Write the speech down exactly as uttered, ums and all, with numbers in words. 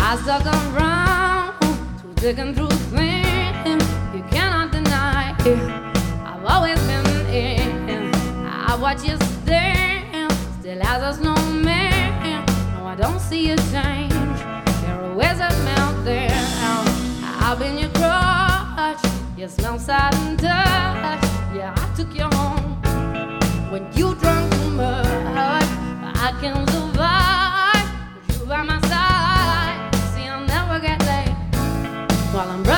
I stuck around to digging through things you cannot deny. I've always been in. I watch you stand still as a snowman. No, I don't see you change. You're a wizard out there. I've been your crush. You smell sad and touch. Yeah, I took you home when you drunk too much. I can survive with you by my side. See, I'll never get laid while I'm